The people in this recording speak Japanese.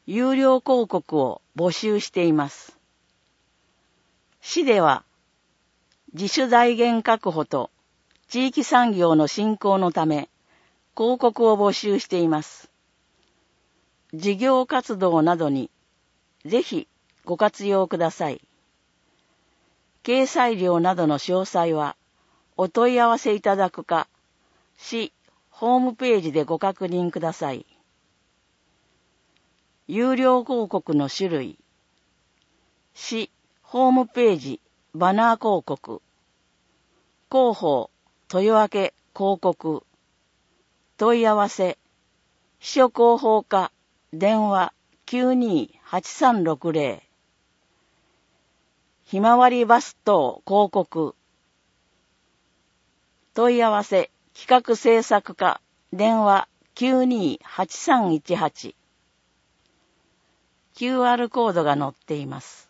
有料広告を募集しています。市では、自主財源確保と地域産業の振興のため、広告を募集しています。事業活動などにぜひご活用ください。掲載料などの詳細はお問い合わせいただくか、市ホームページでご確認ください。有料広告の種類、市ホームページバナー広告、広報豊明広告、問い合わせ、秘書広報課電話 928360、ひまわりバス等広告、問い合わせ企画制作課電話 928318、QR コードが載っています。